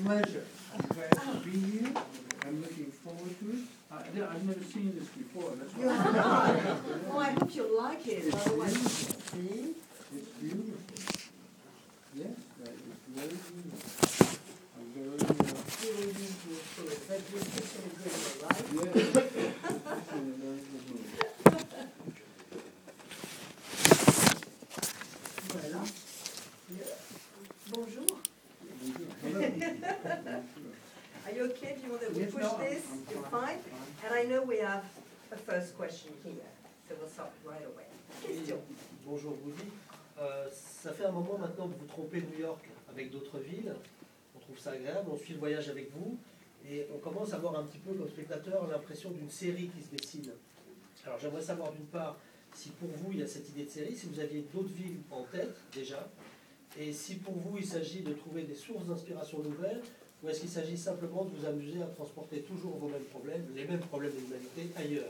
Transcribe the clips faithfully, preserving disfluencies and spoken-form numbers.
pleasure. I'm glad to be here. I'm looking forward to it. I, I've never seen this before. That's why. Oh, I hope you like it. It's Otherwise, beautiful. see? It's beautiful. Yes, that is very beautiful. I'm very, uh, You will need to show it, but you're especially good, right? yes, it's in a very good mood. Voilà. Bonjour. Hello. Are you okay? Do you want to Yes, push no, I'm- this? I'm You're fine, fine? fine. And I know we have a first question here, so we'll start right away. Question. Bonjour Woody. Euh, ça fait un moment maintenant que vous trompez New York avec d'autres villes. On trouve ça agréable, on suit le voyage avec vous et on commence à avoir un petit peu comme spectateur l'impression d'une série qui se dessine. Alors j'aimerais savoir d'une part si pour vous il y a cette idée de série, si vous aviez d'autres villes en tête déjà, et si pour vous il s'agit de trouver des sources d'inspiration nouvelles, ou est-ce qu'il s'agit simplement de vous amuser à transporter toujours vos mêmes problèmes, les mêmes problèmes de l'humanité ailleurs?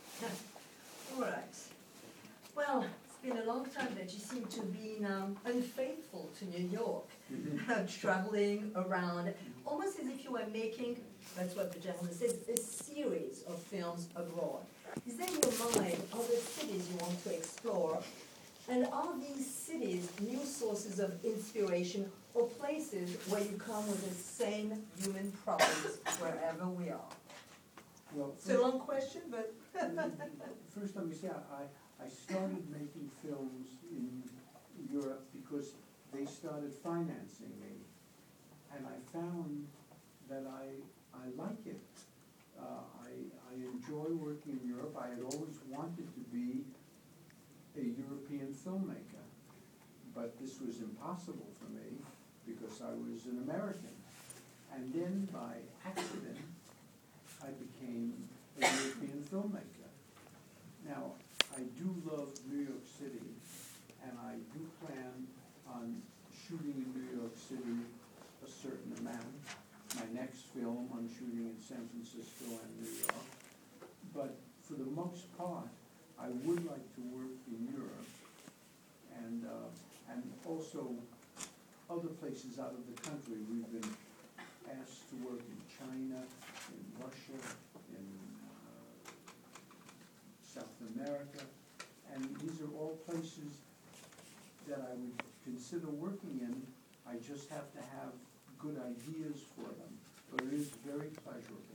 All right. Well, it's been a long time that you seem to be um, unfaithful to New York, traveling around, almost as if you were making, that's what the gentleman says, a series of films abroad. Is there in your mind other cities you want to explore? And are these cities new sources of inspiration or places where you come with the same human problems wherever we are? Well, It's a long question, but... First, let me say, I, I started making films in Europe because they started financing me. And I found that I, I like it. Uh, I, I enjoy working in Europe. I had always wanted to be a European filmmaker. But this was impossible for me because I was an American. And then by accident, I became a European filmmaker. Now, I do love New York City, and I do plan on shooting in New York City a certain amount. My next film, I'm shooting in San Francisco and New York. But for the most part, I would like to work in Europe, and uh, and also other places out of the country. We've been asked to work in China, in Russia, in uh, South America, and these are all places that I would consider working in. I just have to have good ideas for them, but it is very pleasurable.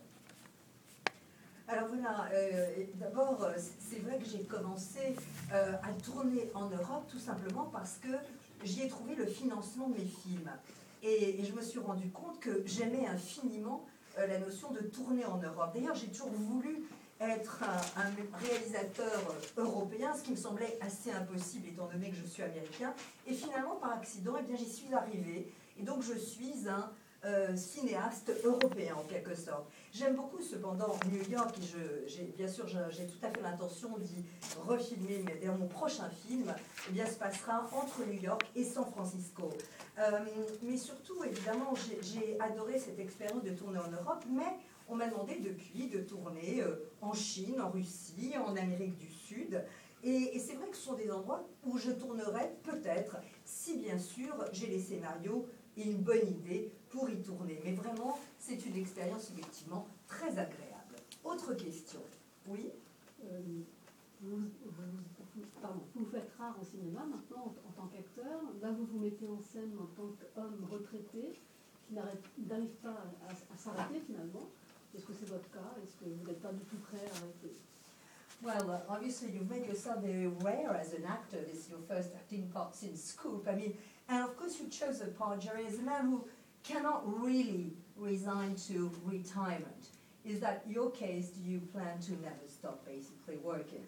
Alors voilà, euh, d'abord, euh, c'est vrai que j'ai commencé euh, à tourner en Europe tout simplement parce que j'y ai trouvé le financement de mes films. Et, et je me suis rendu compte que j'aimais infiniment euh, la notion de tourner en Europe. D'ailleurs, j'ai toujours voulu être un, un réalisateur européen, ce qui me semblait assez impossible étant donné que je suis américain. Et finalement, par accident, eh bien, j'y suis arrivée. Et donc, je suis un euh, cinéaste européen, en quelque sorte. J'aime beaucoup, cependant, New York, et je, j'ai, bien sûr, j'ai tout à fait l'intention d'y refilmer, mais d'ailleurs, mon prochain film eh bien, se passera entre New York et San Francisco. Euh, mais surtout, évidemment, j'ai, j'ai adoré cette expérience de tourner en Europe, mais on m'a demandé depuis de tourner euh, en Chine, en Russie, en Amérique du Sud. Et, et c'est vrai que ce sont des endroits où je tournerai peut-être, si bien sûr j'ai les scénarios et une bonne idée pour y tourner. Mais vraiment, c'est une expérience effectivement très agréable. Autre question. Oui euh, vous, vous, pardon, vous vous faites rare au cinéma maintenant en, en tant qu'acteur. Là, vous vous mettez en scène en tant qu'homme retraité qui n'arrive pas à, à, à s'arrêter finalement. Est-ce que c'est votre cas? Est-ce que vous n'êtes pas du tout prêt à arrêter? Well, uh, obviously you've made yourself very rare as an actor. This is your first acting part since Scoop. I mean, and of course you chose the part, Jerry, as a man who cannot really resign to retirement. Is that your case? Do you plan to never stop basically working?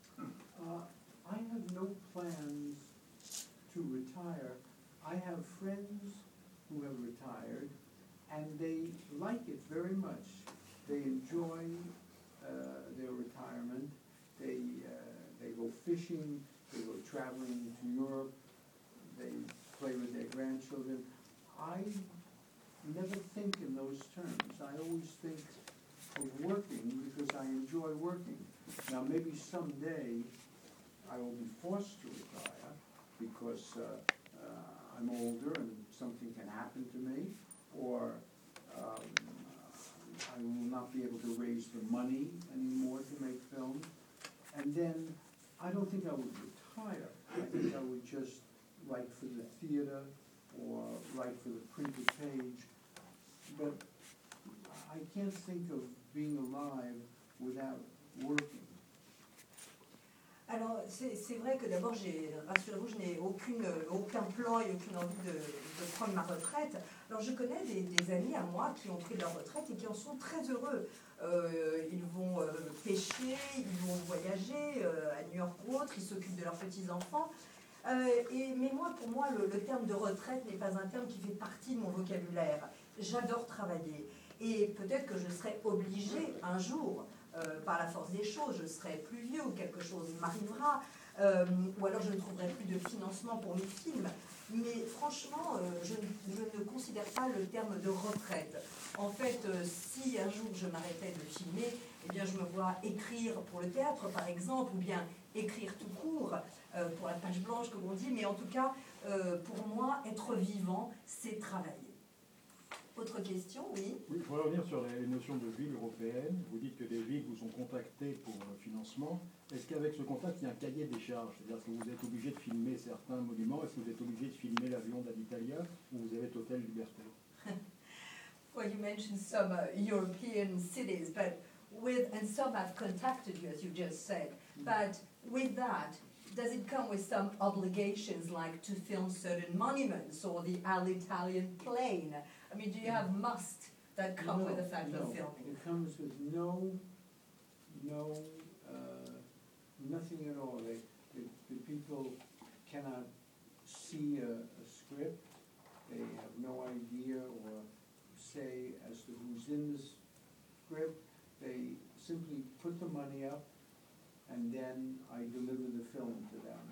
Uh, I have no plans to retire. I have friends who have retired, and they like it very much. They enjoy uh, their retirement. They uh, they go fishing. They go traveling to Europe. They play with their grandchildren. I never think in those terms. I always think of working because I enjoy working. Now, maybe someday I will be forced to retire because uh, uh, I'm older and something can happen to me, or um, I will not be able to raise the money anymore to make films. And then, I don't think I would retire. I think I would just write for the theater or write for the printed page. But I can't think of being alive without working. Alors, c'est c'est vrai que d'abord, j'ai, rassurez-vous, je n'ai aucune, aucun plan et aucune envie de, de prendre ma retraite. Alors, je connais des, des amis à moi qui ont pris leur retraite et qui en sont très heureux. Euh, ils vont euh, pêcher, ils vont voyager euh, à New York ou autre, ils s'occupent de leurs petits-enfants. Euh, et, mais moi, pour moi, le, le terme de retraite n'est pas un terme qui fait partie de mon vocabulaire. J'adore travailler. Et peut-être que je serai obligée un jour, euh, par la force des choses, je serai plus vieux ou quelque chose m'arrivera, euh, ou alors je ne trouverai plus de financement pour mes films. Mais franchement, euh, je, je ne considère pas le terme de retraite. En fait, euh, si un jour je m'arrêtais de filmer, eh bien je me vois écrire pour le théâtre, par exemple, ou bien écrire tout court, euh, pour la page blanche, comme on dit. Mais en tout cas, euh, pour moi, être vivant, c'est travailler. Autre question, oui. Oui, il faudrait revenir sur les notions de ville européenne. Vous dites que des villes vous ont contacté pour le financement. Est-ce qu'avec ce contact, il y a un cahier des charges? C'est-à-dire que vous êtes obligé de filmer certains monuments? Est-ce que vous êtes obligé de filmer l'avion d'Alitalia ou vous avez totale liberté? Well, you mentioned some uh, European cities, but with, and some have contacted you, as you just said, but with that, does it come with some obligations, like to film certain monuments or the Al-Italian plane? I mean, do you have must that come No, with the fact no. of filming? It comes with no, no, uh, nothing at all. They, the, the people cannot see a, a script. They have no idea or say as to who's in the script. They simply put the money up, and then I deliver the film to them.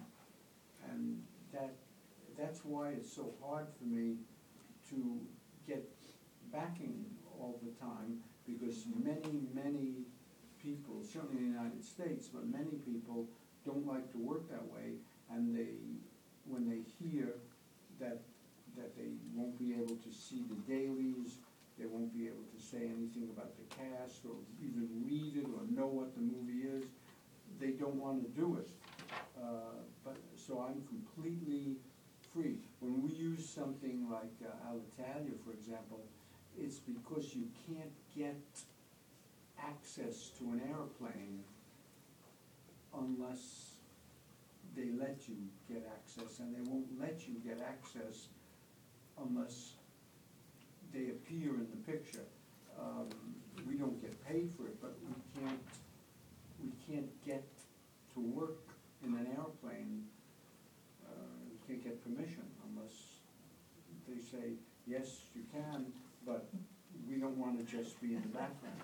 And that, that's why it's so hard for me to get backing all the time, because many, many people, certainly in the United States, but many people don't like to work that way, and they, when they hear that, that they won't be able to see the dailies, they won't be able to say anything about the cast, or even read it, or know what the movie is, they don't want to do it. Uh, but, so I'm completely free. When we use something like uh, Alitalia, for example, it's because you can't get access to an airplane unless they let you get access, and they won't let you get access unless they appear in the picture. Um, we don't get paid for it, but we can't, we can't get to work in an airplane. Uh, we can't get permission unless they say, yes, you can, but we don't want to just be in the background.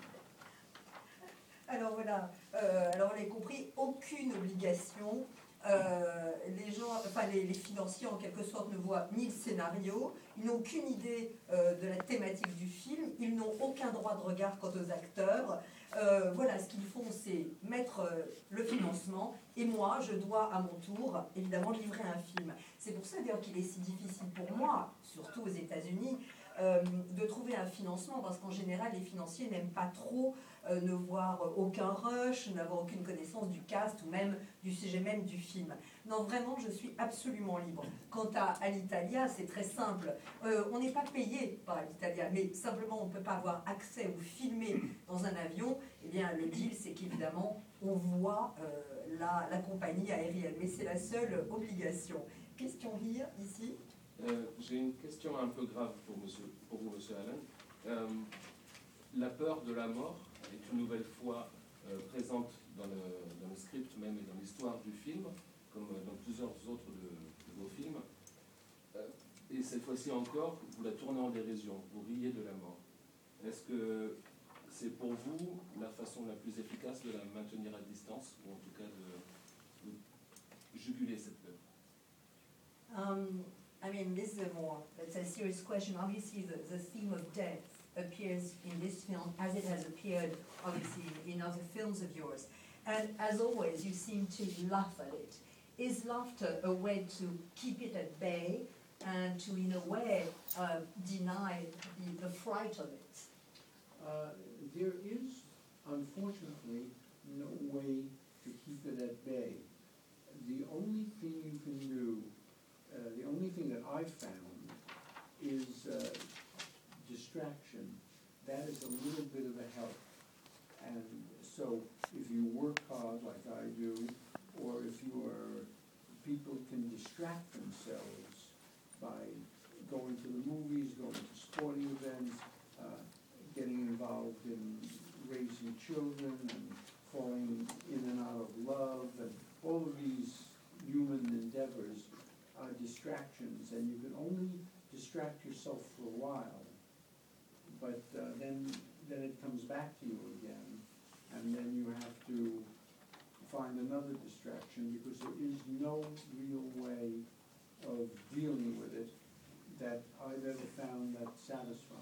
Alors voilà, euh, alors on a compris, aucune obligation. Euh, les gens, enfin les, les financiers en quelque sorte ne voient ni le scénario, ils n'ont aucune idée euh, de la thématique du film, ils n'ont aucun droit de regard quant aux acteurs. Euh, voilà, ce qu'ils font, c'est mettre euh, le financement, et moi, je dois à mon tour, évidemment, livrer un film. C'est pour ça d'ailleurs qu'il est si difficile pour moi, surtout aux États-Unis, euh, de trouver un financement, parce qu'en général, les financiers n'aiment pas trop euh, ne voir aucun rush, n'avoir aucune connaissance du cast ou même du sujet même du film. Non, vraiment, je suis absolument libre. Quant à Alitalia, c'est très simple. Euh, on n'est pas payé par Alitalia, mais simplement on ne peut pas avoir accès ou filmer dans un avion. Eh bien, le deal, c'est qu'évidemment, on voit euh, la, la compagnie aérienne, mais c'est la seule obligation. Question here, ici. Euh, J'ai une question un peu grave pour, monsieur, pour vous, monsieur Allen. Euh, la peur de la mort est une nouvelle fois euh, présente dans le, dans le script même et dans l'histoire du film, comme dans plusieurs autres de, de vos films. Euh, et cette fois-ci encore, vous la tournez en dérision, vous riez de la mort. Est-ce que c'est pour vous la façon la plus efficace de la maintenir à distance, ou en tout cas de, de juguler cette peur? Um, I mean, this is a more, let's say, serious question. Obviously, the, the theme of death appears in this film as it has appeared, obviously, in other films of yours. And as always, you seem to laugh at it. Is laughter a way to keep it at bay, and to, in a way, uh, deny the, the fright of it? Uh, there is, unfortunately, no way to keep it at bay. The only thing you can do, uh, the only thing that I've found is uh, distraction. That is a little bit of a help. And so if you work hard like I do, or if you are, people can distract themselves by going to the movies, going to sporting events, uh, getting involved in raising children and falling in and out of love, and all of these human endeavors are distractions, and you can only distract yourself for a while, but uh, then then it comes back to you again, and then you have to find another distraction, because there is no real way of dealing with it that I've ever found that satisfying.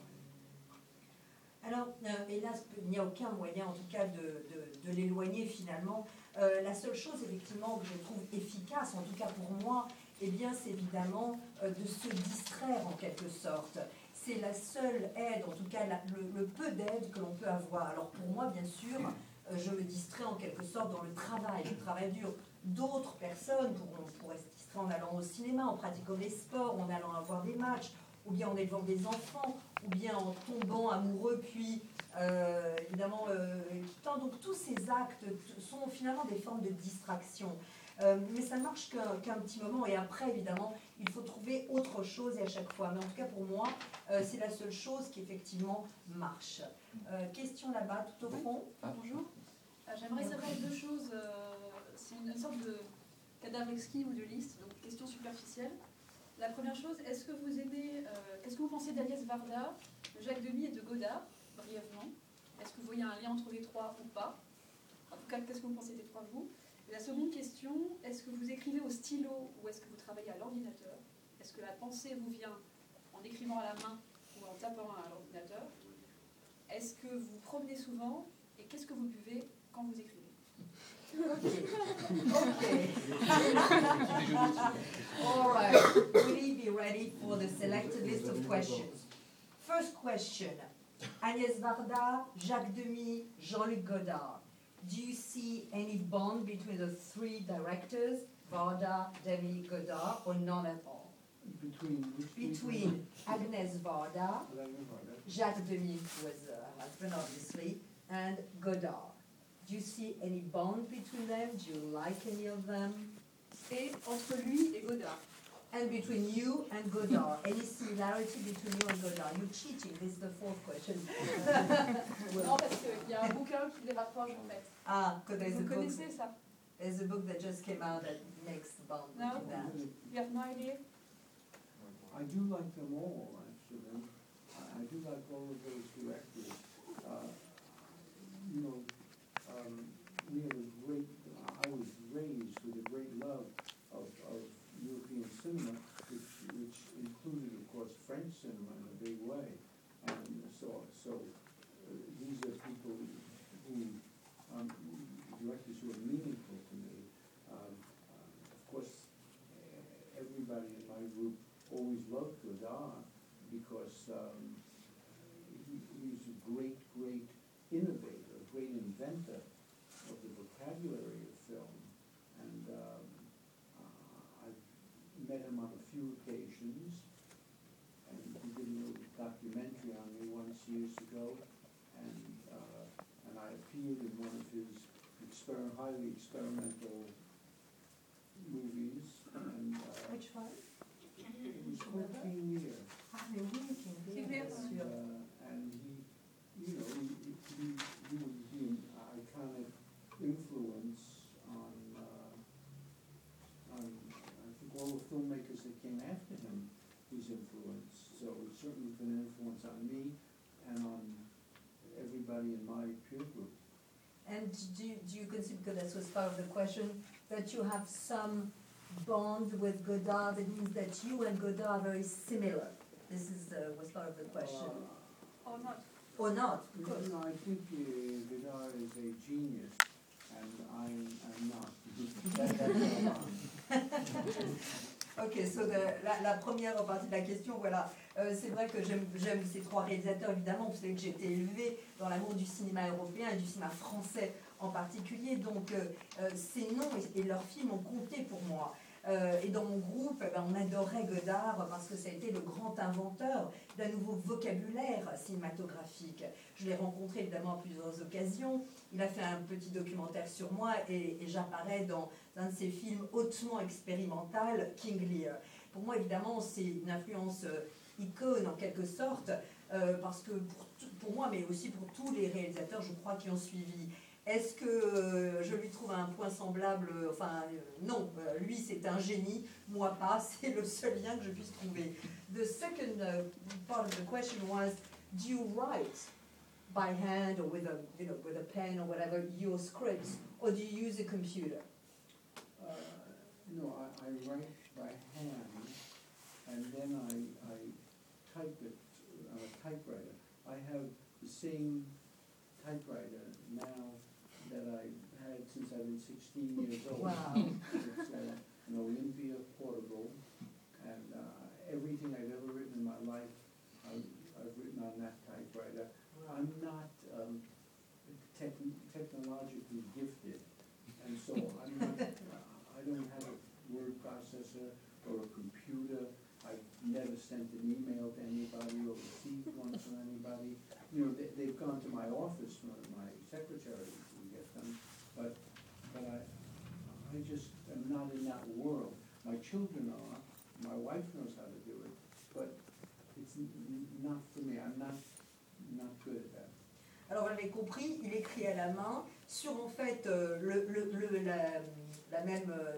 Alors, euh, hélas, il n'y a aucun moyen, en tout cas, de, de, de l'éloigner finalement. Euh, la seule chose, effectivement, que je trouve efficace, en tout cas pour moi, eh bien, c'est évidemment euh, de se distraire en quelque sorte. C'est la seule aide, en tout cas, la, le, le peu d'aide que l'on peut avoir. Alors, pour moi, bien sûr, euh, je me distrais en quelque sorte dans le travail, le travail dur. D'autres personnes pourront, pourraient se distraire en allant au cinéma, en pratiquant des sports, en allant voir des matchs, ou bien en élevant des enfants, ou bien en tombant amoureux, puis euh, évidemment euh, quittant. Donc tous ces actes sont finalement des formes de distraction. Euh, mais ça ne marche qu'un qu'un petit moment, et après évidemment il faut trouver autre chose, et à chaque fois. Mais en tout cas pour moi, euh, c'est la seule chose qui effectivement marche. Euh, question là-bas, tout au fond. Bonjour. Euh, J'aimerais savoir deux choses. Euh, c'est une, une sorte de cadavre exquis ou de liste, donc question superficielle. La première chose, est-ce que vous aimez, euh, qu'est-ce que vous pensez d'Agnès Varda, de Jacques Demy et de Godard, brièvement? Est-ce que vous voyez un lien entre les trois ou pas? En tout cas, qu'est-ce que vous pensez des trois, vous? Et la seconde question, est-ce que vous écrivez au stylo ou est-ce que vous travaillez à l'ordinateur? Est-ce que la pensée vous vient en écrivant à la main ou en tapant à l'ordinateur? Est-ce que vous promenez souvent? Et qu'est-ce que vous buvez quand vous écrivez? Okay. Okay. All right. Will you be ready for the selected list of questions? First question. Agnès Varda, Jacques Demy, Jean-Luc Godard. Do you see any bond between the three directors, Varda, Demy, Godard, or none at all? Between which Between Agnès Varda, Varda, Jacques Demy, who was her husband obviously, and Godard. Do you see any bond between them? Do you like any of them? Et entre lui et Godard. And between you and Godard, any similarity between you and Godard? You're cheating, this is the fourth question. Non, parce qu'il y a un bouquin qui les rapproche en fait. Ah, because there's a Vous book, connaissez ça? there's a book that just came out that makes the bond No? between that. You have no idea? I do like them all, actually. I, I do like all of those directors. Uh, you know, um, we have a great, I was raised with a great love of, of European cinema, which, which included, of course, French cinema in a big way. And so, so uh, these are people who, um, directors who are meaningful to me. Um, uh, of course, uh, everybody in my group always loved Godard because um, he, he was a great, great innovator, a great inventor of the vocabulary of film. And um, uh, I've met him on a few occasions, and he did a little documentary on me once years ago, and uh, and I appeared in one of his exper- highly experimental movies. And uh, Which one? it was called King Lear. Ah, mais oui, King Lear, bien sûr. Uh, and he, you know, he, he, he would be an iconic influence on, uh, on, I think, all the filmmakers that came after him, his influence. So it's certainly been an influence on me and on everybody in my peer group. And do you, do you consider, because that was part of the question, that you have some bond with Godard? That means that you and Godard are very similar. This is uh, was part of the question. Uh, Or not? Or not, of You course. know, I think uh, Godard is a genius, and I'm, I'm not. That- that's not mine. Ok, so the- la, la première partie de la question, voilà. Euh, c'est vrai que j'aime, j'aime ces trois réalisateurs, évidemment. Vous savez que j'ai été élevée dans l'amour du cinéma européen et du cinéma français en particulier. Donc, euh, euh, ces noms et, et leurs films ont compté pour moi. Euh, et dans mon groupe, eh ben, on adorait Godard parce que ça a été le grand inventeur d'un nouveau vocabulaire cinématographique. Je l'ai rencontré évidemment à plusieurs occasions. Il a fait un petit documentaire sur moi et, et j'apparais dans un de ses films hautement expérimental, King Lear. Pour moi, évidemment, c'est une influence euh, icône en quelque sorte, euh, parce que pour, tout- pour moi, mais aussi pour tous les réalisateurs, je crois, qui ont suivi. Est-ce que euh, je lui trouve un point semblable? Enfin, euh, non, euh, lui c'est un génie, moi pas, c'est le seul lien que je puisse trouver. The second uh, part of the question was, do you write by hand or with a, you know, with a pen or whatever your scripts, or do you use a computer? Uh, no, I, I write by hand, and then I, I type it on a typewriter. I have the same typewriter now that I've had since I've been sixteen years old. Wow. It's uh, an Olympia portable, and uh, everything I've ever written in my life, I've, I've written on that typewriter. I'm not um, tech- technologically gifted, and so I'm not, I don't have a word processor or a computer. I've never sent an email to anybody or received one from anybody. You know, they, they've gone to my office, my, my secretary to get them, but, but I, I just am not in that world. My children are, my wife knows how to do it, but it's n- n- not for me. I'm not, not good at that. Alors, vous l'avez compris, il écrit à la main sur en fait euh, le, le, le- la, la même euh,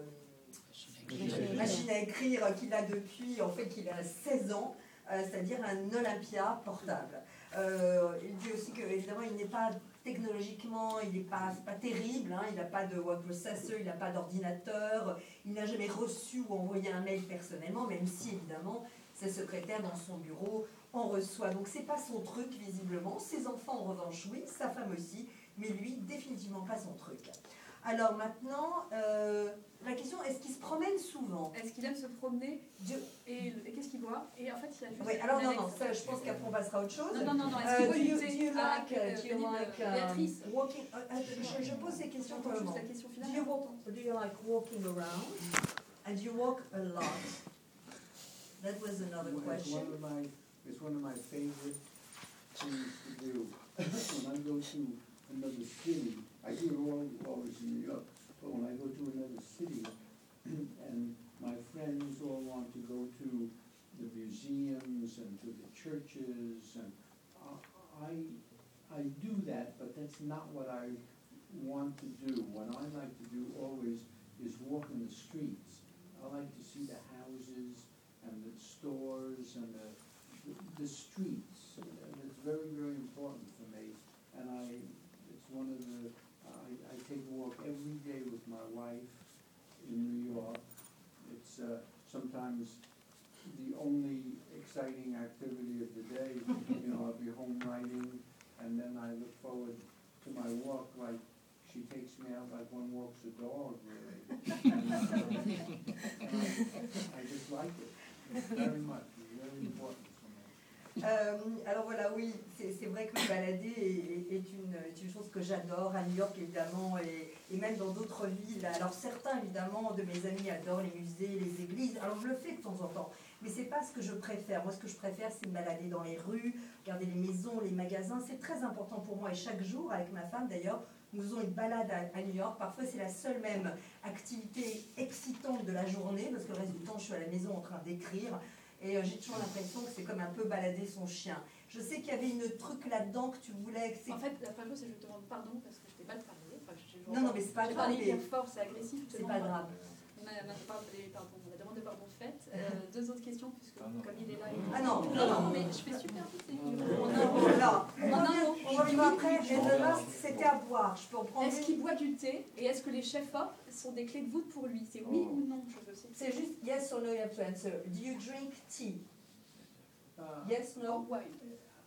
machine à écrire qu'il a depuis, en fait, qu'il a seize ans, euh, c'est-à-dire un Olympia portable. Euh, il dit aussi que évidemment il n'est pas technologiquement, il n'est pas, c'est pas terrible, hein, il n'a pas de word processor, il n'a pas d'ordinateur, il n'a jamais reçu ou envoyé un mail personnellement, même si évidemment ses secrétaires dans son bureau en reçoit. Donc c'est pas son truc visiblement. Ses enfants en revanche oui, sa femme aussi, mais lui définitivement pas son truc. Alors maintenant, euh, la question, est-ce qu'il se promène souvent? Est-ce qu'il aime se promener Dieu- et, et qu'est-ce qu'il boit? Et en fait, il y a juste. Oui, alors une non, non, anecdote. ça, je pense qu'après on passera à autre chose. Non, non, non, non. Est-ce Euh, qu'il do boit you, du do thé you like, avec, uh, euh, do you Bénédicte- like um, Béatrice? walking, uh, uh, je, je pose ces questions pour le J'entends moment. juste la question Do finale. you, est walk, importante. do you like walking around? And you walk a lot? That was another Well, It's question. one of my, it's one of my favorite things to do. When I go to another city, I do it all, always in New York, but when I go to another city, and my friends all want to go to the museums and to the churches, and I, I do that, but that's not what I want to do. What I like to do always is walk in the streets. I like to see the houses and the stores and the, the, the streets. And it's very, very important for me. And I, it's one of the, I, I take a walk every day with my wife in New York. It's uh, sometimes the only exciting activity of the day. You know, I'll be home writing, and then I look forward to my walk like she takes me out like one walks a dog, really. And, uh, and I, I just like it very much. It's very important for me. Euh, alors voilà, oui, c'est c'est vrai que me balader est, est, une, est une chose que j'adore, à New York évidemment, et, et même dans d'autres villes. Alors certains évidemment de mes amis adorent les musées, les églises, alors je le fais de temps en temps, mais c'est pas ce que je préfère. Moi ce que je préfère c'est me balader dans les rues, regarder les maisons, les magasins, c'est très important pour moi, et chaque jour avec ma femme d'ailleurs, nous faisons une balade à, à New York. Parfois c'est la seule même activité excitante de la journée, parce que le reste du temps je suis à la maison en train d'écrire. Et euh, j'ai toujours l'impression que c'est comme un peu balader son chien. Je sais qu'il y avait une truc là-dedans que tu voulais... Que c'est... En fait, la première chose, c'est que je te demande pardon parce que je t'ai mal parlé. Enfin, je- je- Non, non, mais c'est pas j'ai grave, parlé mais- hyper fort, c'est agressif. je te C'est demande pas grave. Ma, ma, pardon, les- pardon, la demande de pardon faite. Euh, deux autres questions, puisque Ah non. comme il est là. Il... Ah non, non, non, non. non, mais je fais super vite. c'est- Non, non, En non. un mot. Voilà. On En un revient, mot. on revient après. Et le last, c'était à boire. Je peux en prendre Est-ce une. qu'il boit du thé et est-ce que les chefs-op sont des clés de voûte pour lui? C'est oui Oh. ou non? Je veux sais. C'est juste yes or no, you have to answer. Do you drink tea? Uh, Yes, Oh, no? ouais.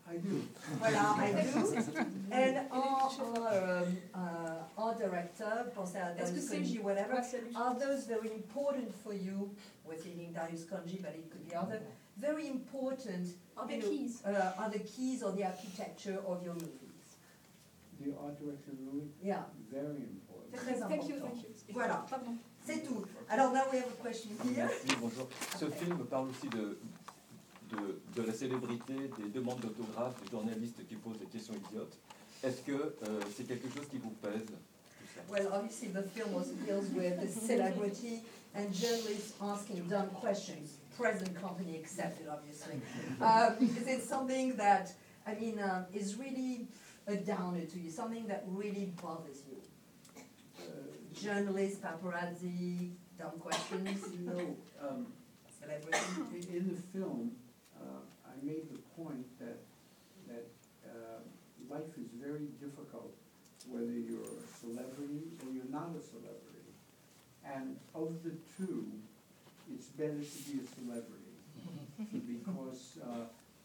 I do. Voilà, I do. And en, en, euh, euh, en director, pensez à Est-ce que Darius c'est Khondji, une- whatever. Ouais, c'est lui. Are those very important for you? We're thinking Darius Khondji, but it could be other. Very important. Are the you know, keys. Uh, are the keys or the architecture of your movies? The art direction movie, Yeah, very important. très important. Thank you, thank you. Voilà. Pardon. C'est tout. Alors now we have a question here. Merci, bonjour. Ce film parle aussi de, de, de la célébrité, des demandes d'autographes, des journalistes qui posent des questions idiotes. Est-ce que euh, c'est quelque chose qui vous pèse, tout ça? Well, obviously the film also deals with the celebrity and journalists asking dumb questions, present company accepted, obviously. Um, is it something that, I mean, um, is really a downer to you, something that really bothers you? Uh, Journalists, paparazzi, dumb questions, No, um, celebrity. in, in the film, uh, I made the point that, that, uh, life is very difficult, whether you're a celebrity or you're not a celebrity. And of the two, it's better to be a celebrity, because, uh,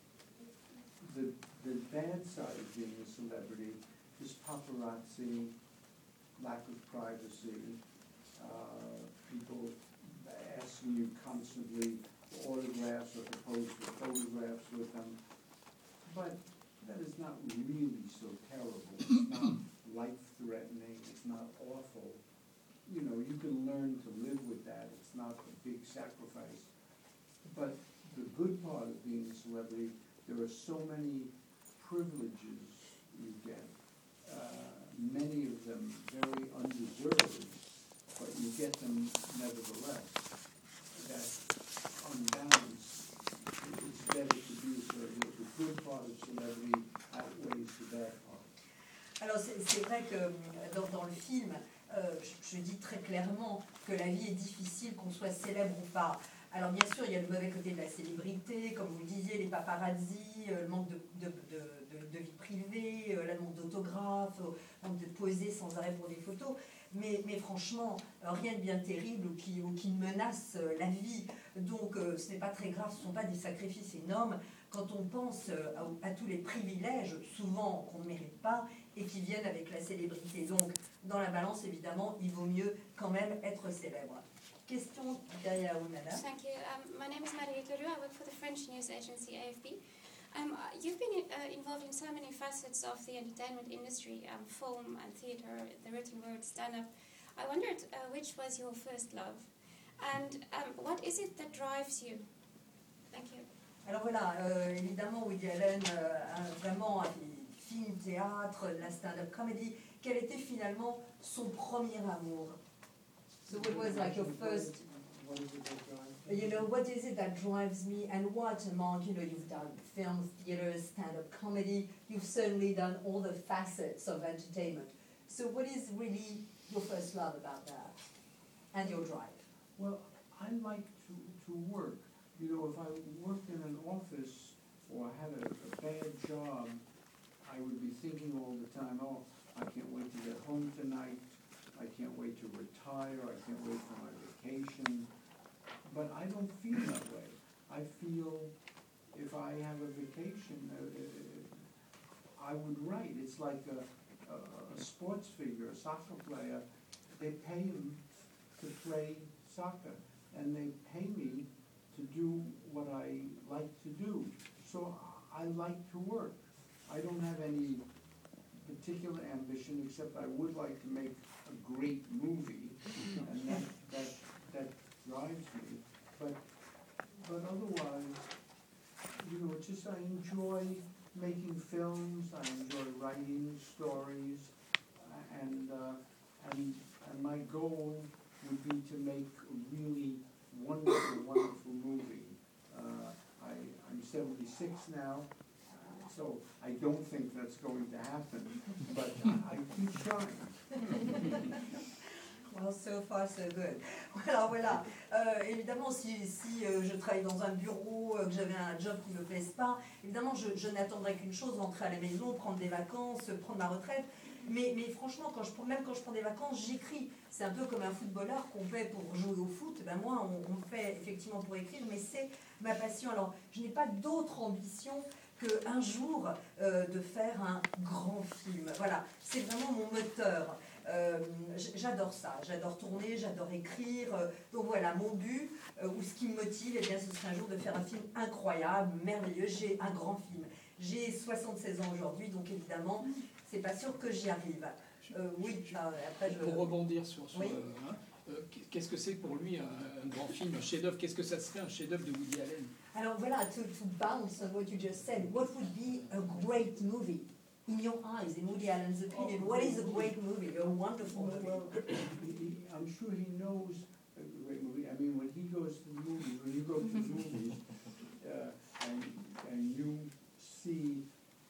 the, the bad side of being a celebrity is paparazzi, lack of privacy, uh, people asking you constantly for autographs or to pose for photographs with them. But that is not really so terrible. It's not life-threatening, it's not awful. You know, you can learn to live with that. It's not a big sacrifice. But the good part of being a celebrity, there are so many privileges you get. Uh, many of them very undeserved, but you get them nevertheless. That, on balance, it's better to be a celebrity. The good part of celebrity outweighs the bad part. Alors c'est c'est vrai que euh, dans, dans le film, euh, je, je dis très clairement que la vie est difficile, qu'on soit célèbre ou pas. Alors bien sûr, il y a le mauvais côté de la célébrité, comme vous le disiez, les paparazzis, euh, le manque de, de, de, de, de vie privée, euh, le manque d'autographes, euh, le manque de poser sans arrêt pour des photos. Mais, mais franchement, euh, rien de bien terrible ou qui, ou qui menace euh, la vie. Donc euh, ce n'est pas très grave, ce ne sont pas des sacrifices énormes. Quand on pense euh, à, à tous les privilèges, souvent qu'on ne mérite pas, et qui viennent avec la célébrité. Donc, dans la balance, évidemment, il vaut mieux quand même être célèbre. Question derrière vous, madame. Thank you. Um, my name is Mariette Leroux. I work for the French news agency A F P. Um, uh, you've been uh, involved in so many facets of the entertainment industry, um, film and theatre, the written word, stand-up. I wondered uh, which was your first love, and um, what is it that drives you? Thank you. Alors voilà, euh, évidemment, Woody Allen euh, a vraiment des films, théâtre, la stand-up comedy. Quel était finalement son premier amour? So what was like your first, What is it that drives you know, what is it that drives me, and what, Mark, you know, you've done film, theatre, stand-up comedy, you've certainly done all the facets of entertainment. So what is really your first love about that, and your drive? Well, I like to, to work. You know, if I worked in an office or had a, a bad job, I would be thinking all the time, oh, I can't wait to get home tonight, I can't wait to retire, I can't wait for my vacation. But I don't feel that way. I feel if I have a vacation, uh, I would write. It's like a, a, a sports figure, a soccer player. They pay him to play soccer, and they pay me to do what I like to do. So I like to work. I don't have any particular ambition, except I would like to make a great movie, and that, that, that drives me. But, but otherwise, you know, it's just I enjoy making films, I enjoy writing stories, and, uh, and, and my goal would be to make a really wonderful, wonderful movie. Uh, I, I'm seventy-six now, so I don't think that's going to happen, but I keep trying. Well, so far so good. Voilà, voilà. Euh, évidemment, si, si euh, je travaille dans un bureau, euh, que j'avais un job qui ne me plaise pas, évidemment, je, je n'attendrai qu'une chose, rentrer à la maison, prendre des vacances, prendre ma retraite. Mais, mais franchement, quand je, même quand je prends des vacances, j'écris. C'est un peu comme un footballeur qu'on fait pour jouer au foot. Ben moi, on, on le fait effectivement pour écrire, mais c'est ma passion. Alors, je n'ai pas d'autre ambition qu'un jour, euh, de faire un grand film. Voilà, c'est vraiment mon moteur. Euh, j'adore ça, j'adore tourner, j'adore écrire. Euh, donc voilà, mon but, euh, ou ce qui me motive, eh bien, ce serait un jour de faire un film incroyable, merveilleux. J'ai un grand film. J'ai soixante-seize ans aujourd'hui, donc évidemment, c'est pas sûr que j'y arrive. Euh, oui, enfin, après je... Pour rebondir sur, sur Oui. euh, hein, euh, qu'est-ce que c'est pour lui un, un grand film, un chef-d'œuvre? Qu'est-ce que ça serait un chef-d'œuvre de Woody Allen? Alors voilà, to, to bounce on what you just said, what would be a great movie? In your eyes, in Woody Allen's opinion, what is a great movie, a wonderful Well, movie? well, he- he- I'm sure he knows a great movie. I mean, when he goes to the movies, when you go to the movies, uh, and, and you see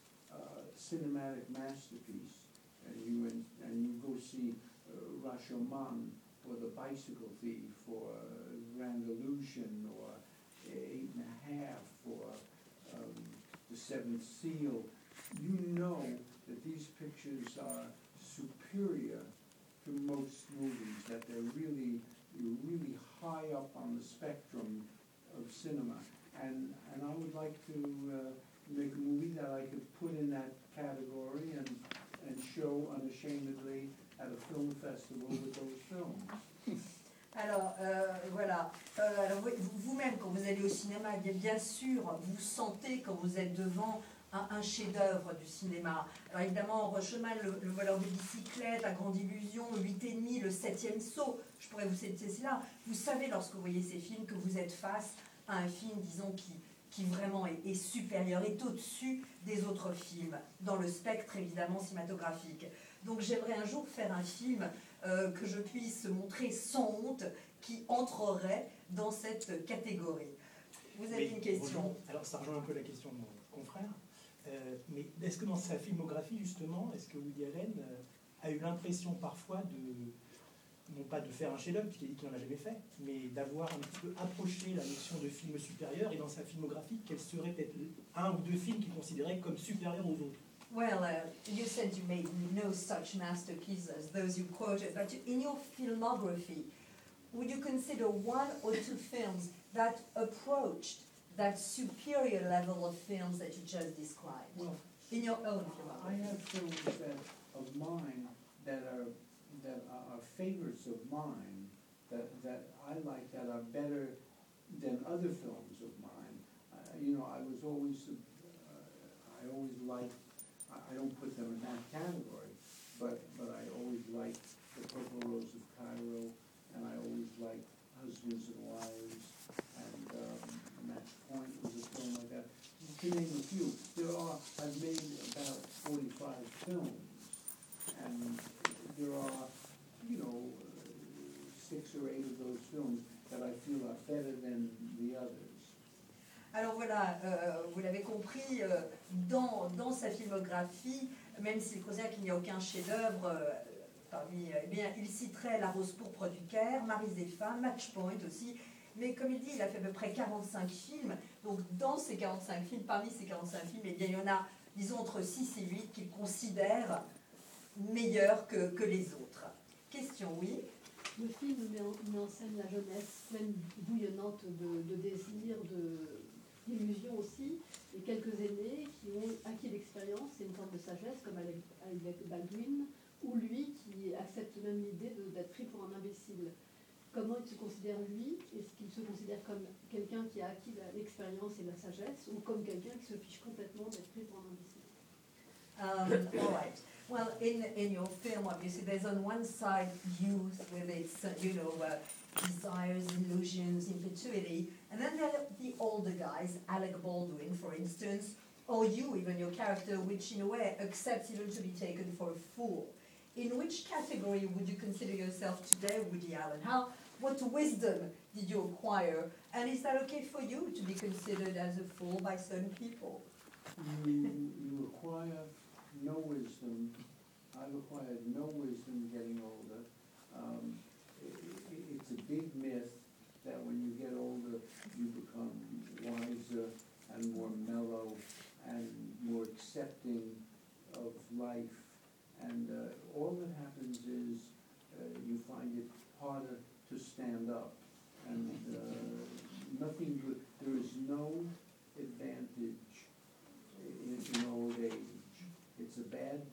a cinematic masterpiece, and you, and, and you go see uh, Rashomon, or The Bicycle Thief, or uh, Grand Illusion, or Eight and a Half, or um, The Seventh Seal, you know that these pictures are superior to most movies, that they're really, really high up on the spectrum of cinema. And, and I would like to uh, make a movie that I could put in that category and, and show unashamedly at a film festival with those films. Alors, euh, voilà. Euh, alors, vous- vous-même, quand vous allez au cinéma, bien, bien sûr, vous sentez quand vous êtes devant un, un chef-d'œuvre du cinéma. Alors, évidemment, Rashomon, le, le voleur de bicyclette, La Grande Illusion, Le Huit et demi, Le Septième Saut, je pourrais vous citer cela. Vous savez, lorsque vous voyez ces films, que vous êtes face à un film, disons, qui, qui vraiment est, est supérieur, est au-dessus des autres films, dans le spectre, évidemment, cinématographique. Donc, j'aimerais un jour faire un film euh, que je puisse montrer sans honte, qui entrerait dans cette catégorie. Vous avez Oui, une question? bonjour. Alors ça rejoint un peu la question de mon confrère. Euh, mais est-ce que dans sa filmographie, justement, est-ce que Woody Allen euh, a eu l'impression parfois de, non pas de faire un chef-d'œuvre, puisqu'il dit qu'il n'en a jamais fait, mais d'avoir un petit peu approché la notion de film supérieur, et dans sa filmographie, quels seraient peut-être un ou deux films qu'il considérait comme supérieurs aux autres? Well, uh, you said you made no such masterpieces as those you quoted, but in your filmography, would you consider one or two films that approached that superior level of films that you just described? Well, In your own I filmography. have films that, of mine that are, that are favorites of mine, that, that I like, that are better than other films of mine. Uh, you know, I was always, uh, I always liked, I, I don't put them in that category, but, but I always liked The Purple Rose of Cairo, and I always liked Husbands and Wives, and um, Match Point was a film like that. To name a few, there are, I've made about forty-five films, and there are, you know, uh, six or eight of those films that I feel are better than the others. Alors voilà, euh, vous l'avez compris, euh, dans, dans sa filmographie, même s'il considère qu'il n'y a aucun chef-d'œuvre, euh, parmi, euh, eh bien, il citerait La Rose pourpre du Caire, Marie et femmes, Match Point aussi. Mais comme il dit, il a fait à peu près quarante-cinq films. Donc dans ces quarante-cinq films, parmi ces quarante-cinq films, eh bien, il y en a, disons, entre six et huit qu'il considère meilleurs que, que les autres. Question, oui? Le film met en, met en scène la jeunesse pleine bouillonnante de, de désir, de, d'illusions aussi, et quelques aînés qui ont acquis l'expérience et une forme de sagesse, comme Alec, Alec Baldwin, ou lui qui accepte même l'idée de, d'être pris pour un imbécile. Comment il se considère lui? Est-ce qu'il se considère comme quelqu'un qui a acquis la, l'expérience et la sagesse, ou comme quelqu'un qui se fiche complètement d'être pris pour un imbécile? Um, all right. Well, in in your film, obviously, there's on one side youth with its, uh, you know, uh, desires, illusions, impetuity, and then there are the older guys, Alec Baldwin, for instance, or you, even your character, which in a way accepts even to be taken for a fool. In which category would you consider yourself today, Woody Allen? How, what wisdom did you acquire, and is that okay for you to be considered as a fool by certain people? You, you acquire no wisdom. I've acquired no wisdom getting older. Um, i i it's a big myth that when you get older, you become wiser and more mellow and more accepting of life. And uh, all that happens is uh, you find it harder to stand up. And uh, nothing good. There is no advantage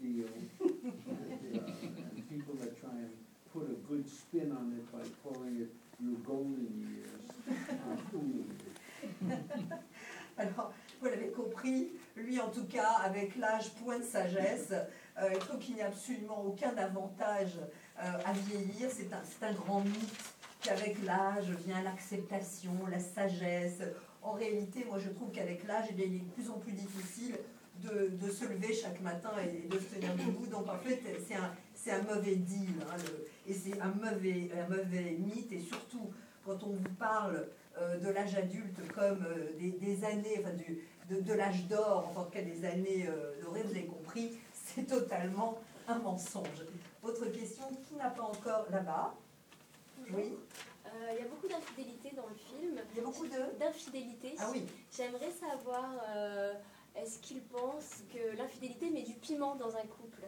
deal. uh, and people that try and put a good spin on it by calling it your golden years are fooling you. Alors, vous l'avez compris, lui en tout cas, avec l'âge, point de sagesse, euh, il trouve qu'il n'y a absolument aucun avantage euh, à vieillir. C'est un, c'est un grand mythe qu'avec l'âge vient l'acceptation, la sagesse. En réalité, moi je trouve qu'avec l'âge, il est de plus en plus difficile de, de se lever chaque matin et de se tenir debout. Donc en fait, c'est un, c'est un mauvais deal, hein, le, et c'est un mauvais, un mauvais mythe. Et surtout, quand on vous parle euh, de l'âge adulte comme euh, des, des années, enfin du, de, de l'âge d'or, en tout cas des années euh, dorées, vous avez compris, c'est totalement un mensonge. Autre question, qui n'a pas encore là-bas? Oui. Euh, il y a beaucoup d'infidélité dans le film. Il y a beaucoup de d'infidélité. Ah oui. J'aimerais savoir, euh, est-ce qu'il pense que l'infidélité met du piment dans un couple?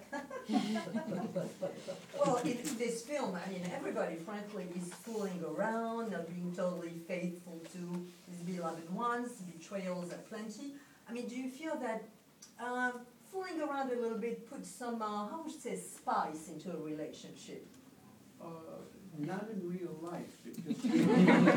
Well, in this film, I mean, everybody, frankly, is fooling around, not being totally faithful to his beloved ones. Betrayals are plenty. I mean, do you feel that uh, fooling around a little bit puts some, uh, how would you say, spice into a relationship? Uh, not in real life, because in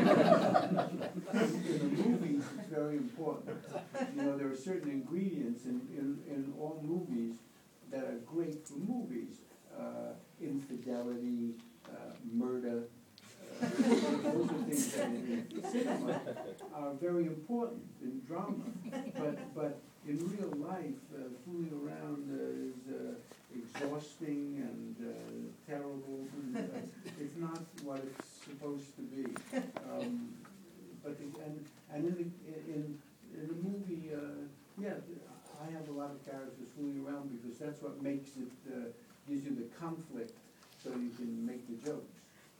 the movies it's very important. You know, there are certain ingredients in, in, in all movies that are great for movies. Uh, infidelity, uh, murder, uh, those are things that in, in cinema are very important in drama. But, but in real life, uh, fooling around uh, is uh, exhausting and uh, terrible. And, uh, it's not what it's supposed to be. Um, but the, and and in the in in the movie, uh, yeah, I have a lot of characters fooling around because that's what makes it uh, gives you the conflict, so you can make the jokes.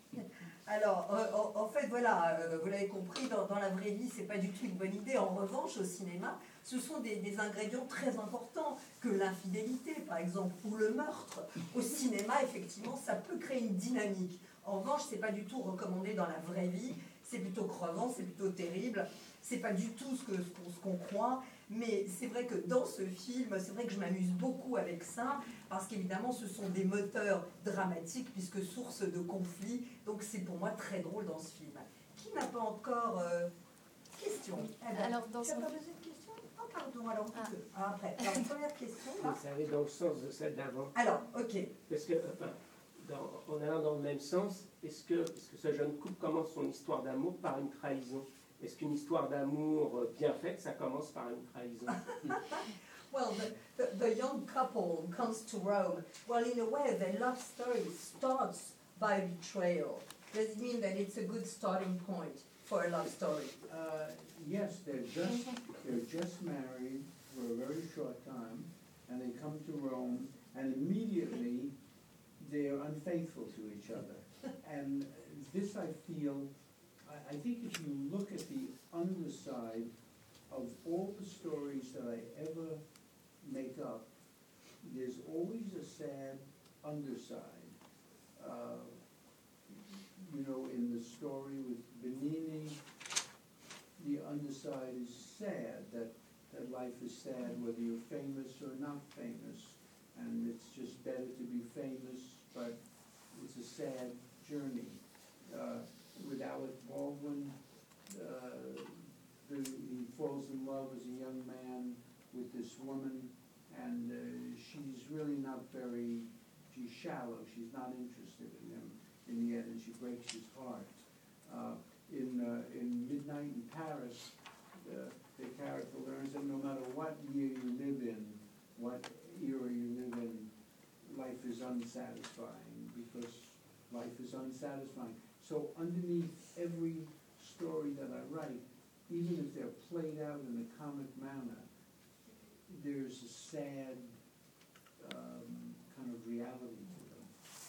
Alors, euh, en, en fait, voilà, euh, vous l'avez compris, dans, dans la vraie vie, c'est pas du tout une bonne idée. En revanche, au cinéma, ce sont des, des ingrédients très importants, que l'infidélité, par exemple, ou le meurtre. Au cinéma, effectivement, ça peut créer une dynamique. En revanche, c'est pas du tout recommandé dans la vraie vie. C'est plutôt crevant, c'est plutôt terrible. C'est pas du tout ce que ce qu'on, ce qu'on croit. Mais c'est vrai que dans ce film, c'est vrai que je m'amuse beaucoup avec ça, parce qu'évidemment, ce sont des moteurs dramatiques, puisque source de conflits. Donc c'est pour moi très drôle dans ce film. Qui n'a pas encore euh, question? Eh ben, Alors, dans tu n'as son- pas posé de question? Oh, pardon, alors Ah. tu peux. Ah, après. Alors, première question. là. Ça allait dans le sens de celle d'avant. Alors, ok. Parce que, enfin, dans, en allant dans le même sens, est-ce que, est-ce que ce jeune couple commence son histoire d'amour par une trahison? Est-ce qu'une histoire d'amour bien faite, ça commence par une trahison? Well, the, the, the young couple comes to Rome. Well, in a way, their love story starts by betrayal. Does it mean that it's a good starting point for a love story? Uh, yes, they're just they're just married for a very short time, and they come to Rome, and immediately they are unfaithful to each other. And this, I feel, I, I think if you look at the underside of all the stories that I ever make up, there's always a sad underside. Uh, you know, in the story with Benini, the underside is sad, that, that life is sad whether you're famous or not famous, and it's just better to be famous, but it's a sad journey. Uh, with Alec Baldwin, uh, the, he falls in love as a young man with this woman, and uh, she's really not very, she's shallow, she's not interested in him in the end, and she breaks his heart. Uh, in, uh, in Midnight in Paris, uh, the character learns that no matter what year you live in, what era you live in, life is unsatisfying, because life is unsatisfying. So underneath every story that I write, even if they're played out in a comic manner, there's a sad um, kind of reality to them.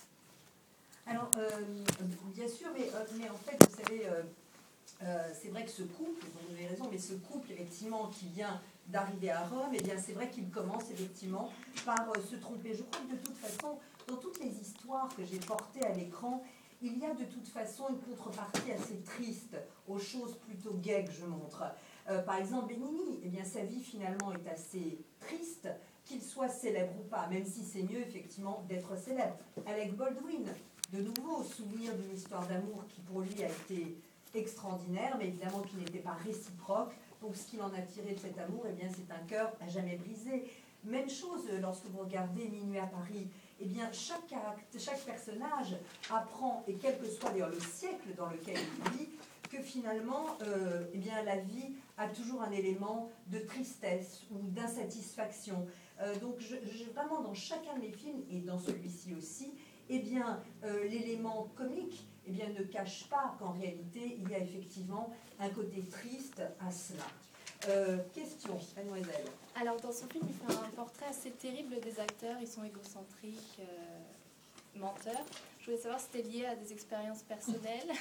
Alors, euh, bien sûr, mais, euh, mais en fait, vous savez, euh, euh, c'est vrai que ce couple, vous avez raison, mais ce couple, effectivement, qui vient d'arriver à Rome, eh bien, c'est vrai qu'il commence, effectivement, par euh, se tromper. Je crois que de toute façon, dans toutes les histoires que j'ai portées à l'écran, il y a de toute façon une contrepartie assez triste aux choses plutôt gaies que je montre. Euh, par exemple, Benigni, eh bien, sa vie finalement est assez triste, qu'il soit célèbre ou pas, même si c'est mieux effectivement d'être célèbre. Alec Baldwin, de nouveau, souvenir d'une histoire d'amour qui pour lui a été extraordinaire, mais évidemment qui n'était pas réciproque. Donc ce qu'il en a tiré de cet amour, eh bien c'est un cœur à jamais brisé. Même chose lorsque vous regardez Minuit à Paris, eh bien chaque, caractère, chaque personnage apprend, et quel que soit d'ailleurs le siècle dans lequel il vit, que finalement euh, eh bien, la vie a toujours un élément de tristesse ou d'insatisfaction. Euh, donc je, je, vraiment dans chacun de mes films, et dans celui-ci aussi, eh bien euh, l'élément comique eh bien, ne cache pas qu'en réalité il y a effectivement un côté triste à cela. Euh, question, mademoiselle. Alors dans son film, il fait un portrait assez terrible des acteurs. Ils sont égocentriques, euh, menteurs. Je voulais savoir si c'était lié à des expériences personnelles.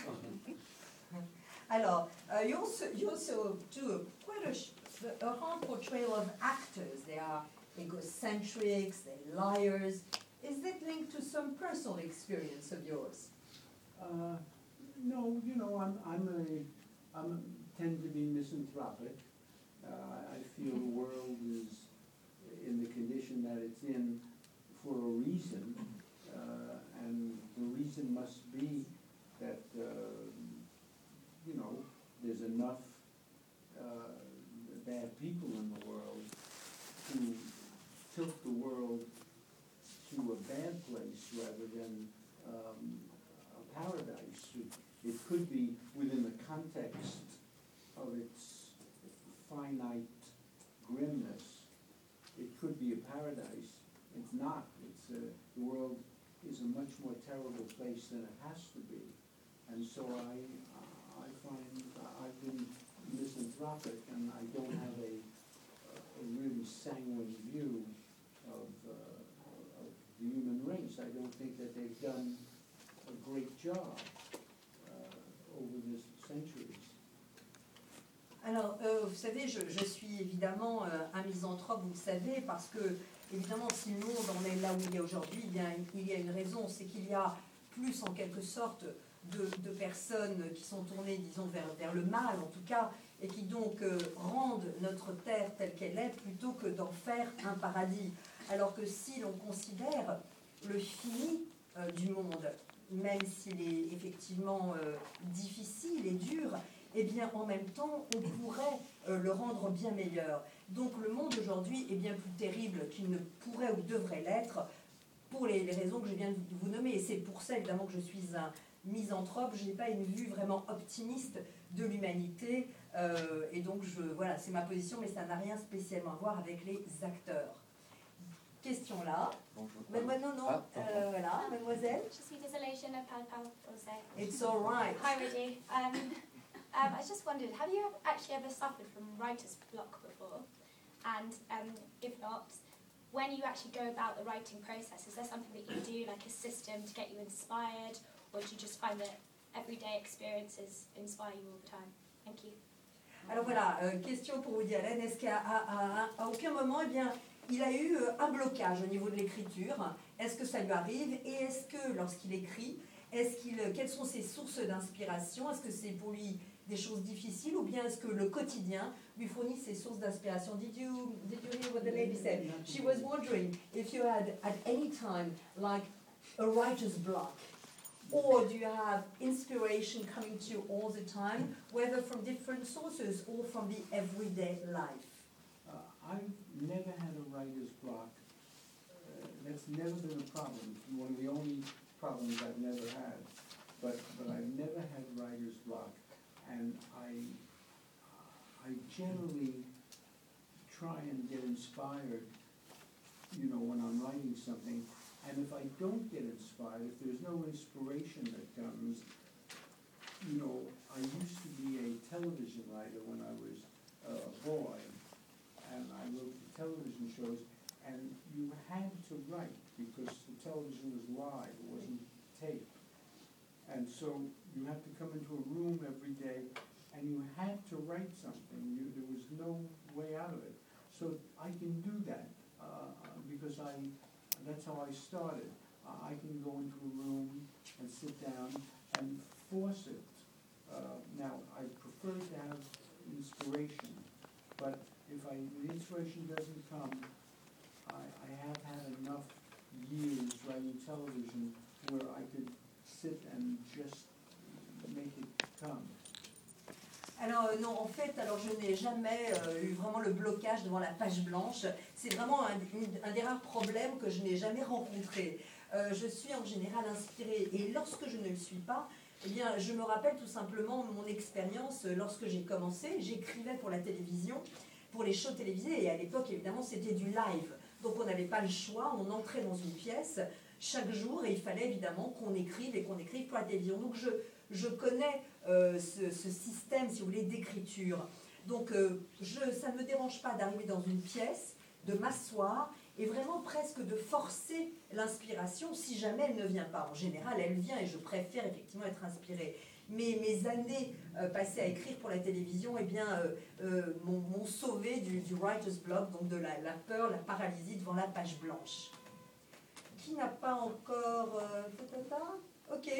Alors, uh, you, also, you also do quite a, a hard portrayal of actors. They are egocentrics, they're liars. Is that linked to some personal experience of yours? Uh, no, you know, I'm, I'm a, I'm tend to be misanthropic. Uh, I feel the world is in the condition that it's in for a reason, uh, and the reason must be that, uh, you know, there's enough uh, bad people in the world to tilt the world to a bad place rather than um, a paradise. It, it could be within the context of its finite grimness. It could be a paradise. It's not. It's a, the world is a much more terrible place than it has to be. And so I, I find I've been misanthropic, and I don't have a, a really sanguine view of, uh, of the human race. I don't think that they've done a great job uh, over the centuries. Alors, euh, vous savez, je, je suis évidemment euh, un misanthrope, vous le savez, parce que, évidemment, si le monde en est là où il est aujourd'hui, eh bien, il y a une raison, c'est qu'il y a plus, en quelque sorte, de, de personnes qui sont tournées, disons, vers, vers le mal, en tout cas, et qui donc euh, rendent notre terre telle qu'elle est, plutôt que d'en faire un paradis. Alors que si l'on considère le fini euh, du monde, même s'il est effectivement euh, difficile et dur, eh bien, en même temps, on pourrait euh, le rendre bien meilleur. Donc, le monde aujourd'hui est bien plus terrible qu'il ne pourrait ou devrait l'être, pour les, les raisons que je viens de vous nommer. Et c'est pour ça, évidemment, que je suis un misanthrope. Je n'ai pas une vue vraiment optimiste de l'humanité. Euh, et donc, je, voilà, c'est ma position, mais ça n'a rien spécialement à voir avec les acteurs. Question là. Bonjour. Mademoiselle, non, non. Ah, euh, voilà, mademoiselle. Je suis désolée, je ne parle pas français. It's all right. Hi, Rudy. Um, um, I just wondered, have you actually ever suffered from writer's block before? And um, if not, when you actually go about the writing process, is there something that you do, like a system to get you inspired, or do you just find that everyday experiences inspire you all the time? Thank you. Alors voilà, euh, question pour Woody Allen. Est-ce qu'à à, à, à aucun moment, eh bien, il a eu euh, un blocage au niveau de l'écriture? Est-ce que ça lui arrive? Et est-ce que, lorsqu'il écrit, est-ce qu'il, quelles sont ses sources d'inspiration? Est-ce que c'est pour lui des choses difficiles, ou bien est-ce que le quotidien lui fournit ses sources d'inspiration? Did you, did you hear what the lady said? She was wondering if you had at any time like a writer's block, or do you have inspiration coming to you all the time, whether from different sources or from the everyday life? Uh, I've never had a writer's block. Uh, that's never been a problem. It's one of the only problems I've never had. But, but I've never had writer's block. And I, I generally try and get inspired, you know, when I'm writing something. And if I don't get inspired, if there's no inspiration that comes, you know, I used to be a television writer when I was uh, a boy, and I wrote the television shows, and you had to write because the television was live, it wasn't tape. And so you had to come into a room every day, and you had to write something. You, there was no way out of it. So I can do that uh, because I, that's how I started. Uh, I can go into a room and sit down and force it. Uh, now, I prefer to have inspiration, but if I, the inspiration doesn't come, I, I have had enough years writing television where I could sit and just make it come. Alors euh, non, en fait, alors je n'ai jamais euh, eu vraiment le blocage devant la page blanche. C'est vraiment un, une, un des rares problèmes que je n'ai jamais rencontré. Euh, je suis en général inspirée, et lorsque je ne le suis pas, eh bien, je me rappelle tout simplement mon expérience lorsque j'ai commencé. J'écrivais pour la télévision, pour les shows télévisés, et à l'époque, évidemment, c'était du live. Donc on n'avait pas le choix, on entrait dans une pièce chaque jour, et il fallait évidemment qu'on écrive et qu'on écrive pour la télévision. Donc je, je connais euh, ce, ce système, si vous voulez, d'écriture. Donc euh, je, ça ne me dérange pas d'arriver dans une pièce, de m'asseoir, et vraiment presque de forcer l'inspiration si jamais elle ne vient pas. En général, elle vient, et je préfère effectivement être inspirée. Mais mes années euh, passées à écrire pour la télévision, eh bien, euh, euh, m'ont, m'ont sauvé du, du writer's block, donc de la, la peur, la paralysie devant la page blanche. Qui n'a pas encore... Euh, tatata ok.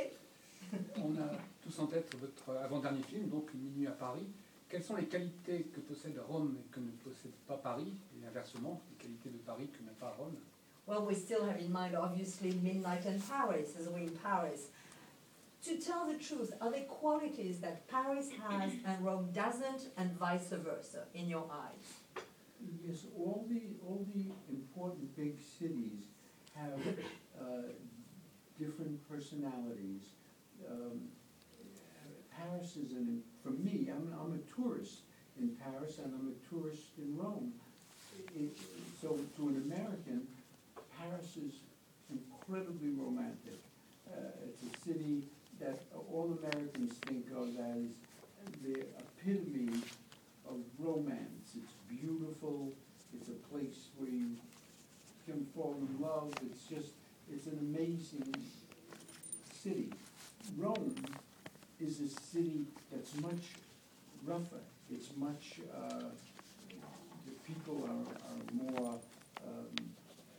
On a tous en tête votre avant-dernier film, donc Minuit à Paris. Quelles sont les qualités que possède Rome et que ne possède pas Paris, et inversement, les qualités de Paris que n'a pas Rome? Well, we still have in mind, obviously, Midnight in Paris, as we in Paris. To tell the truth, are there qualities that Paris has and Rome doesn't, and vice versa, in your eyes? Yes, all the, all the important big cities have uh, different personalities. Um, Paris is an, for me, I'm, I'm a tourist in Paris and I'm a tourist in Rome. It, so to an American, Paris is incredibly romantic. Uh, it's a city that all Americans think of as the epitome of romance. It's beautiful, it's a place where you can fall in love, it's just, it's an amazing city. Rome is a city that's much rougher, it's much, uh, the people are, are more um,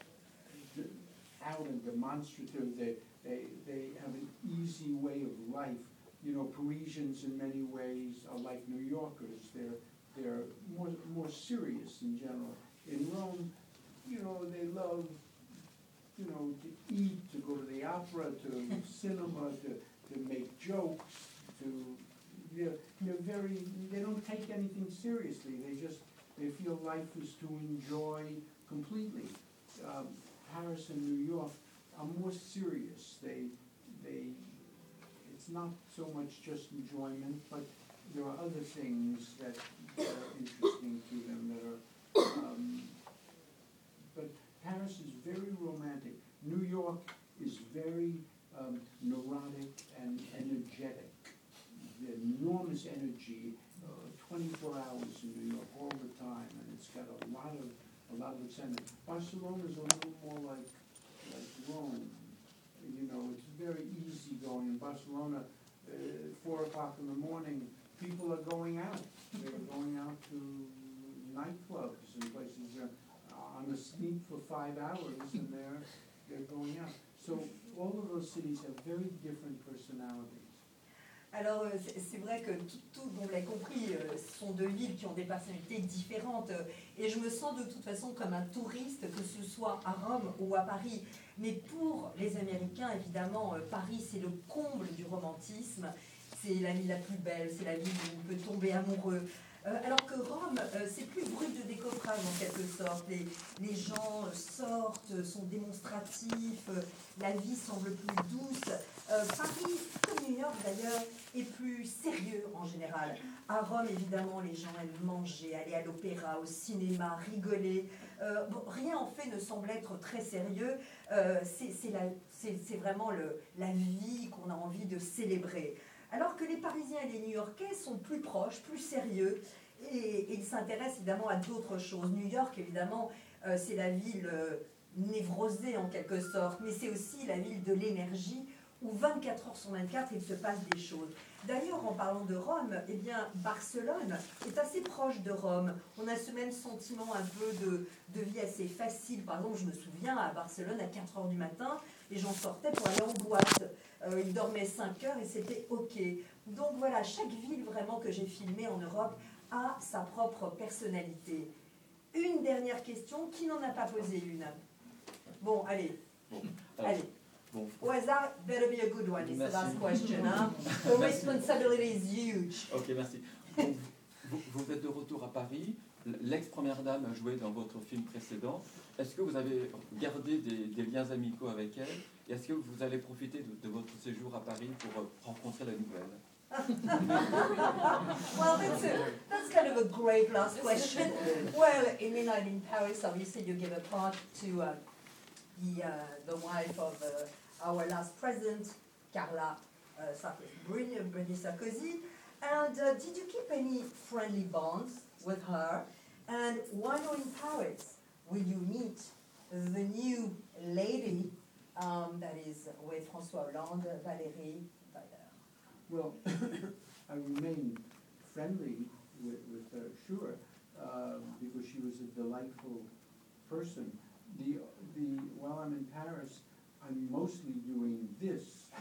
out and demonstrative, they, they, they have an easy way of life. You know, Parisians in many ways are like New Yorkers, they're, they're more, more serious in general. In Rome, you know, they love, you know, to eat, to go to the opera, to cinema, to, to make jokes, to, they're, they're very, they don't take anything seriously. They just, they feel life is to enjoy completely. Um, Paris and New York are more serious. They, they, it's not so much just enjoyment, but there are other things that are interesting to them that are, um, but Paris is very romantic. New York is very um, neurotic and energetic. The enormous energy, uh, twenty-four hours in New York all the time, and it's got a lot of a lot of excitement. Barcelona is a little more like like Rome. You know, it's very easy going. In Barcelona, uh, four o'clock in the morning, people are going out. They're going out to nightclubs and places. They're on the sleep for five hours, and they're they're going out. So all of those cities have very different personalities. Alors c'est vrai que tout, tout vous l'avez compris, euh, ce sont deux villes qui ont des personnalités différentes, euh, et je me sens de toute façon comme un touriste, que ce soit à Rome ou à Paris. Mais pour les Américains, évidemment, euh, Paris c'est le comble du romantisme, c'est la ville la plus belle, c'est la ville où on peut tomber amoureux. Euh, alors que Rome, euh, c'est plus brut de décoffrage en quelque sorte. Les, les gens euh, sortent, sont démonstratifs, euh, la vie semble plus douce. Euh, Paris, comme New York d'ailleurs, est plus sérieux en général. À Rome, évidemment, les gens aiment manger, aller à l'opéra, au cinéma, rigoler. Euh, bon, rien en fait ne semble être très sérieux. Euh, c'est, c'est, la, c'est, c'est vraiment le, la vie qu'on a envie de célébrer. Alors que les Parisiens et les New-Yorkais sont plus proches, plus sérieux, et, et ils s'intéressent évidemment à d'autres choses. New York, évidemment, euh, c'est la ville euh, névrosée en quelque sorte, mais c'est aussi la ville de l'énergie, où vingt-quatre heures sur vingt-quatre, il se passe des choses. D'ailleurs, en parlant de Rome, eh bien, Barcelone est assez proche de Rome. On a ce même sentiment un peu de, de vie assez facile. Par exemple, je me souviens, à Barcelone, à quatre heures du matin, les gens sortaient pour aller en boîte. Euh, ils dormaient cinq heures et c'était OK. Donc voilà, chaque ville vraiment que j'ai filmée en Europe a sa propre personnalité. Une dernière question, qui n'en a pas posé une? Bon, allez. Bon, alors, Allez. bon. Au hasard, better be a good one. It's the Merci. last question. Hein? The responsibility is huge. Ok, merci. Donc, vous, vous êtes de retour à Paris. L'ex-première dame a joué dans votre film précédent. Est-ce que vous avez gardé des, des liens amicaux avec elle? Et est-ce que vous allez profiter de, de votre séjour à Paris pour rencontrer la nouvelle? Well, that's, a, that's kind of a great last question. Well, I mean, I'm in Paris. Obviously, you give a part to uh, the uh, the wife of uh, our last president, Carla uh, Sarkozy, Bruni Sarkozy. And uh, did you keep any friendly bonds with her? And while you're in Paris, will you meet the new lady um, that is with François Hollande, Valérie Weider? Well, I remain friendly with, with her, sure, uh, because she was a delightful person. The, the, while I'm in Paris, I'm mostly doing this,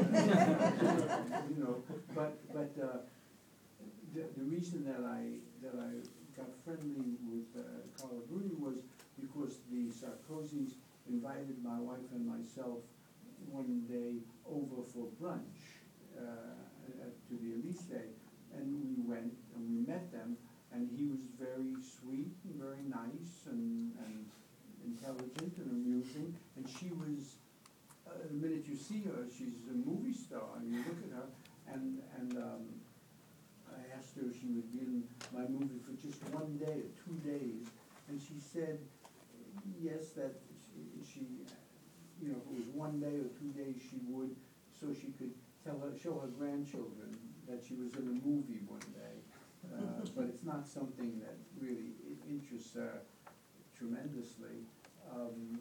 you know, but, but uh, the, the reason that I, that I got friendly with uh, Carla Bruni was because the Sarkozys invited my wife and myself one day over for brunch. Uh, to the Elysee, and we went and we met them, and he was very sweet and very nice and, and intelligent and amusing, and she was, uh, the minute you see her, she's a movie star, and you look at her, and, and um, I asked her if she would be in my movie for just one day or two days, and she said yes, that she, she you know, if it was one day or two days she would, so she could tell her, show her grandchildren that she was in a movie one day, uh, but it's not something that really interests her tremendously. Um,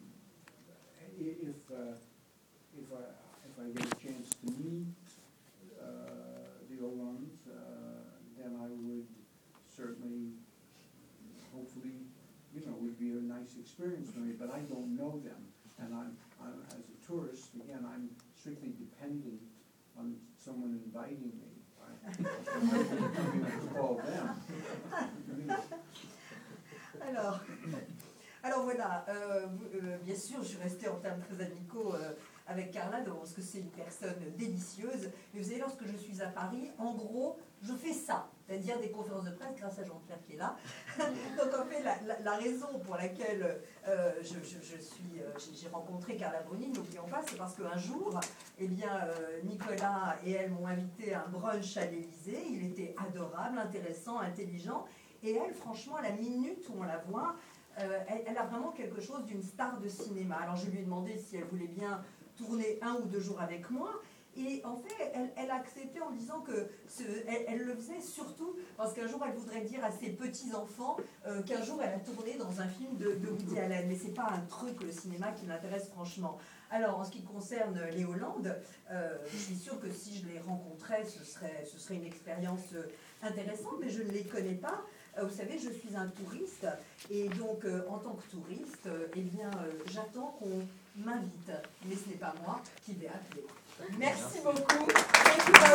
if uh, if I if I get a chance to meet uh, the Hollands, uh, then I would certainly, hopefully, you know, would be a nice experience for me. But I don't know them, and I'm, I'm as a tourist again, I'm strictly dependent on someone inviting me. I, I call them. Alors, alors voilà, euh, euh, bien sûr, je suis restée en termes très amicaux euh, avec Carla, parce que c'est une personne délicieuse. Mais vous savez, lorsque je suis à Paris, en gros, je fais ça, c'est-à-dire des conférences de presse grâce à Jean-Pierre qui est là. Donc en fait, la, la, la raison pour laquelle euh, je, je, je suis, euh, j'ai rencontré Carla Bruni, n'oublions pas, c'est parce qu'un jour, eh bien, euh, Nicolas et elle m'ont invité à un brunch à l'Élysée. Il était adorable, intéressant, intelligent. Et elle, franchement, à la minute où on la voit, euh, elle, elle a vraiment quelque chose d'une star de cinéma. Alors je lui ai demandé si elle voulait bien tourner un ou deux jours avec moi. Et en fait, elle, elle a accepté en disant que ce, elle, elle le faisait surtout parce qu'un jour, elle voudrait dire à ses petits-enfants euh, qu'un jour, elle a tourné dans un film de, de Woody Allen. Mais ce n'est pas un truc, le cinéma, qui l'intéresse franchement. Alors, en ce qui concerne les Hollandes, euh, je suis sûre que si je les rencontrais, ce serait, ce serait une expérience intéressante, mais je ne les connais pas. Euh, vous savez, je suis un touriste, et donc, euh, en tant que touriste, euh, eh bien, euh, j'attends qu'on m'invite. Mais ce n'est pas moi qui vais appeler. Merci beaucoup.